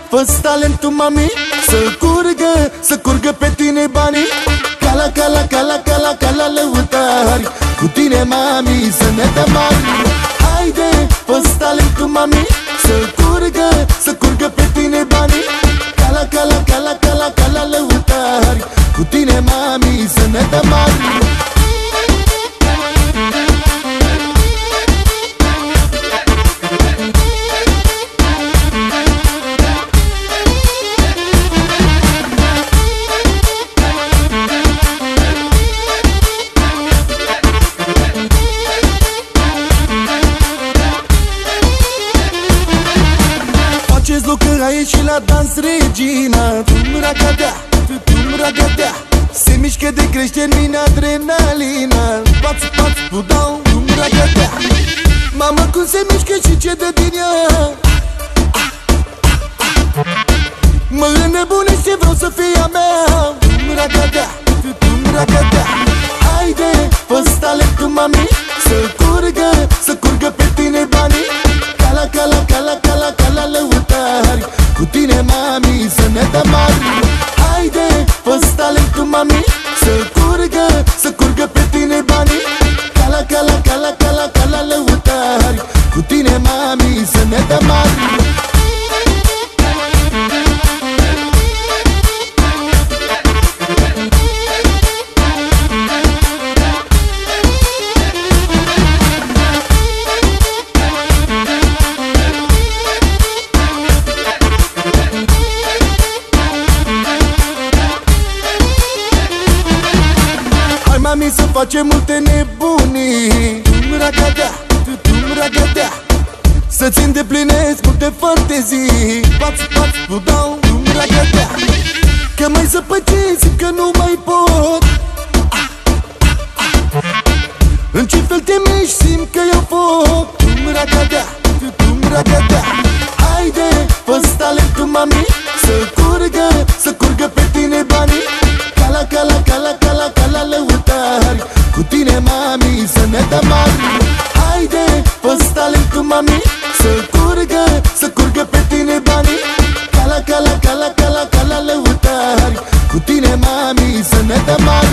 fă-ți talentul, mami, să curgă pe tine banii. Cala, cala, cala, cala, cala, lăutari, cu tine, mami, să ne dăm mari. Haide, fă-ți talentul, mami, să curgă pe tine banii. Cala, cala, cala, cala, cala, lăutari, cu tine, mami, să ne dăm mari. Faceți lucruri aici și la dans, regina. Tu-mi ragadea, tu-mi ragadea. Se mișcă de crește în mine adrenalina. Paț, paț, pudau, tu-mi ragadea. Mamă, cum se mișcă și ce dă din ea. Mă înnebunește, vreau să fie a mea. Tu-mi ragadea, tu-mi ragadea. Haide, fă-ți talentul, mami, să curgă pe tine banii. Cala, cala, cala, cala, cala, lăutari, cu tine, mami, să ne dăm mari. Haide, fă-ți talentul, mami, să curgă pe tine banii. Cala, cala, cala, cala, cala, lăutari, cu tine, mami, să ne dăm mari. Mami, să facem multe nebunii. Tu-mi ragadea, tu-mi ragadea. Să-ți îndeplinesc multe fantezii. Paț, paț, pudau, tu-mi ragadea. Că mai zăpăcesc, simt că nu mai pot. În ce fel te miști, simt că iau foc. Tu-mi ragadea, tu-mi ragadea. Haide, fă-ți talentul, mami, să curgă pe tine banii. Cala, cala, cala, cala, cala, lăutari, cu tine, mami, să ne dăm mari. Haide, fă-ți talentul, mami, să curgă pe tine banii. Cala, cala, cala, cala, cala, lăutari, cu tine, mami, să ne dăm mari.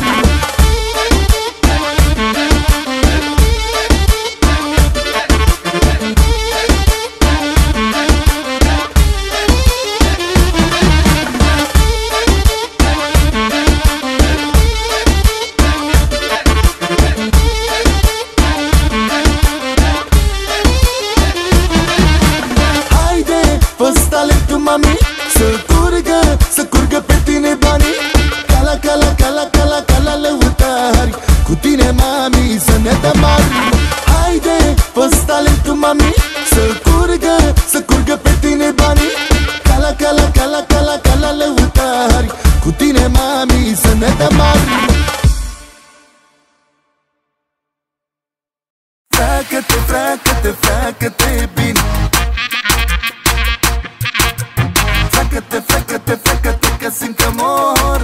Mami, să curgă pe tine banii. Cala, cala, cala, cala, cala, lăutari, cu tine, mami, să ne dăm mari. Haide, fă-ți talentul, mami, să curgă pe tine banii. Cala, cala, cala, cala, cala, lăutari, cu tine, mami, să ne dăm mari. Freacă-te, freacă-te, freacă-te bine. Freacă-te, freacă-te, freacă-te, că simt că mor.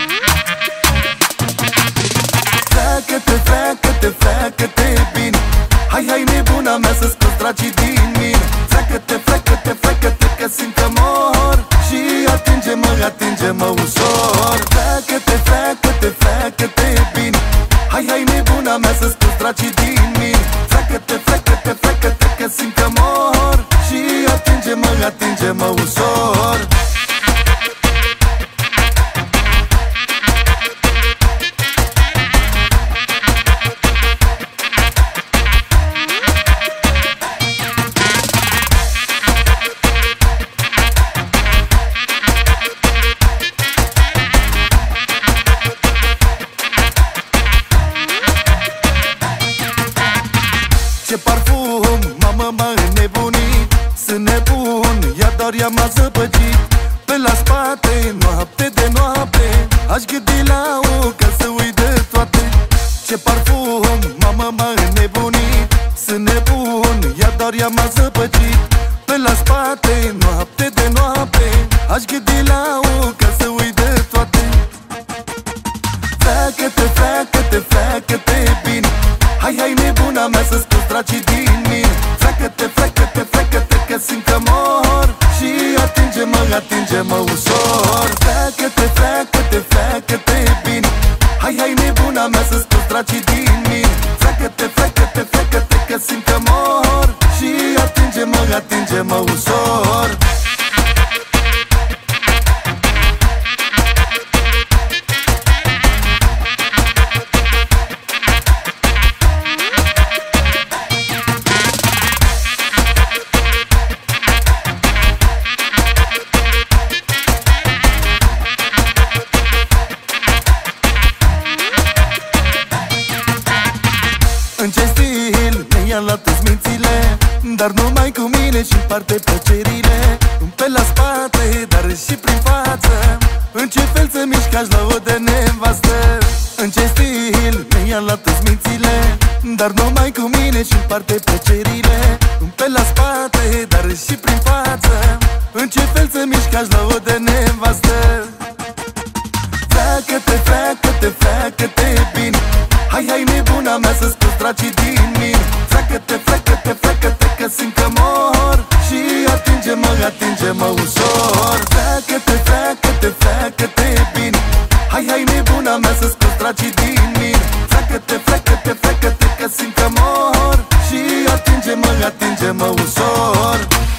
Freacă-te, freacă-te, freacă-te bine. Hai, hai, nebuna mea, să scoți dragii din mine. Freacă-te, freacă-te, freacă-te, că simt că mor. Și atinge-mă, atinge-mă ușor. Freacă-te, freacă-te, freacă-te bine. Hai, hai, nebuna mea, să scoți dragii din mine. Freacă-te, freacă-te, freacă-te, că simt că mor. Și atinge-mă, atinge-mă ușor. Ce parfum, mamă, m-a înnebunit. Sunt nebun, ea m-a zăpăcit. Pe la spate, noapte de noapte, aș gândi la o ca să uit de toate. Ce parfum, mamă, m-a înnebunit. Sunt nebun, ea m-a zăpăcit. Pe la spate, noapte de noapte, aș gândi la o ca să uit de toate. Freacă-te, freacă-te, freacă-te bine. Hai, hai, nebuna mea, să scoți dragii din mine. Freacă-te, freacă-te, freacă-te, că simt că mor. Și atinge-mă, ușor. Freacă-te, freacă-te, freacă-te bine. Hai, hai nebuna mea să scoți dracii din mine. Freacă-te, freacă-te, freacă-te că simt că mor. Și atinge-mă, atinge-mă ușor. În ce stil ne-ia la toți mințile, dar numai cu mine și împarte plăcerile. Pe la spate, dar și prin față. În ce fel să miști aș la o de nevastă. În ce stil ne-ia la toți mințile, dar numai cu mine și împarte plăcerile. Pe la spate, dar și prin față. În ce fel să miști aș la o de nevastă. Freacă-te, freacă-te, freacă-te bine. Hai, hai nebuna mea să scoți dracii din mine. Freacă-te, freacă-te, freacă-te că simt că mor. Și atinge-mă, atinge-mă ușor. Freacă-te, freacă-te, freacă-te bine. Hai, hai nebuna mea să scoți dracii din mine. Freacă-te, freacă-te, freacă-te că simt că mor. Și atinge-mă, atinge-mă ușor.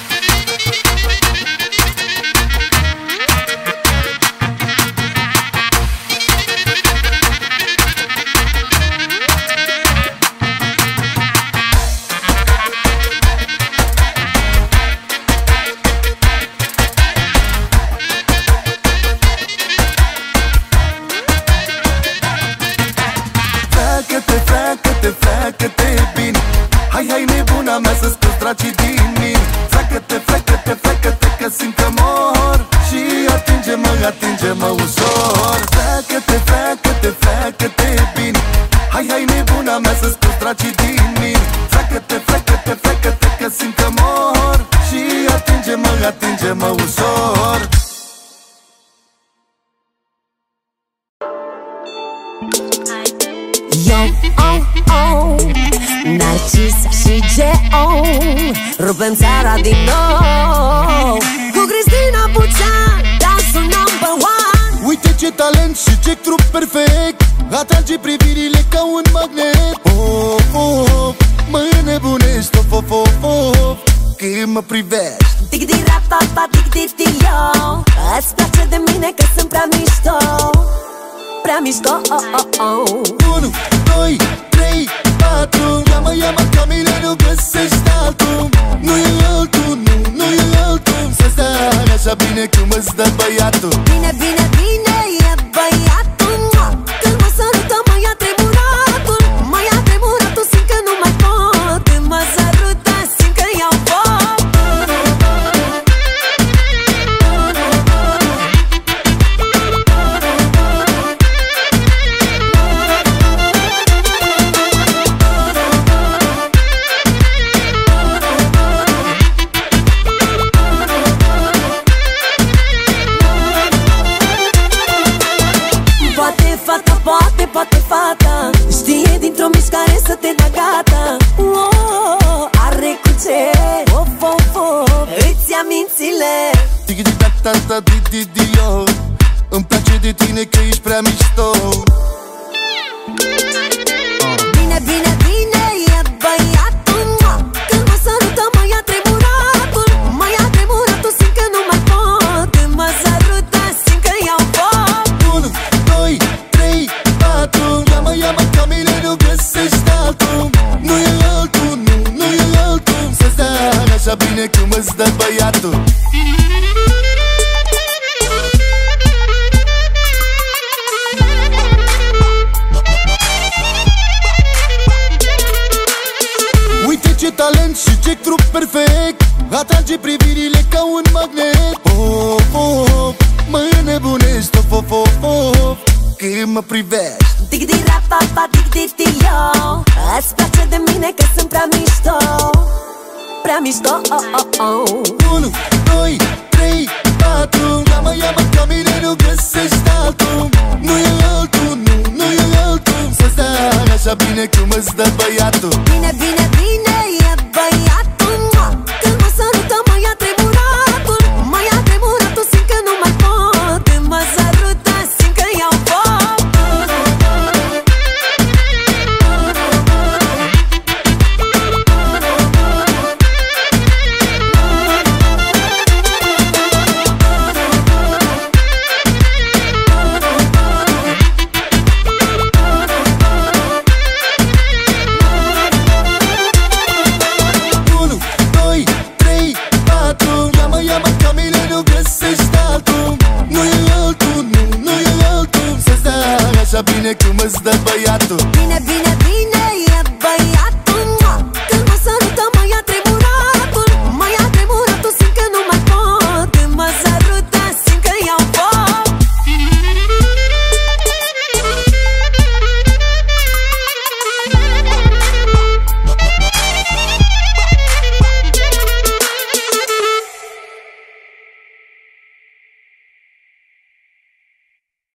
Freacă-te bine. Hai, hai nebuna mea să scoți dracii din mine. Freacă-te, freacă-te, freacă-te că simt că mor. Și atinge-mă, atinge-mă ușor. Freacă-te, freacă-te, freacă-te bine. Hai, hai nebuna mea să scoți dracii din mine. Freacă-te, freacă-te, freacă-te că simt că mor. Și atinge-mă, atinge-mă ușor. Yo, oh, oh, Narcisa și Geo rupem țara din nou. Cu Cristina Bucean, dansul number one. Uite ce talent și ce trup perfect. Atrage privirile ca un magnet. Oh, oh, oh, mă înnebunești, of, of, of, of, când mă privești. Tic-di-ra-pa-pa, tic-di-di-yo. Îți place de mine că sunt prea mișto. Prea mișto, oh, oh, oh. 1, 2, 3, 4. Ia-mă, ia-mă ca mine, nu găsești altul. Nu e altul, nu, nu e altul. Să stai așa bine cum îți dă băiatul. Bine, bine, bine, e băiatul. Când mă sărută, mă ia tremuratul. Mă ia tremuratul, simt că nu mai pot. Când mă sărută, simt că iau foc. Poate fata știe dintr-o mișcare să te dea gata. Oh, are cu ce, of, of, of, îți ia mințile. Tiki-di-da-da-da-di-di-di-yo. Îmi place de tine că ești prea mișto. Bine, bine, bine, e băiatul. Când mă sărută, mă ia tremuratul. Mă ia tremuratul, simt că nu mai pot. Când mă sărută, simt că iau foc. 1, 2, 3, 4. Ia-mă, ia-mă ca mine, nu găsești altul. Nu e altul, nu, nu e altul. Să stai așa bine cum îți dă băiatul. Uite ce talent și ce trup perfect. Atrage privirile ca un magnet. Oh, oh, oh, mă înnebunești, of, of, of, of, când mă privești. Tic-di-ra-pa-pa, tic-di-di-yo. Îți place de mine că sunt prea mișto. Prea mișto, oh, oh, oh. 1, 2, 3, 4. Ia-mă, ia-mă ca mine, nu găsești altul. Nu e altul, nu, nu e altul. Să stai așa bine cum îți dă băiatul. Bine, bine, bine,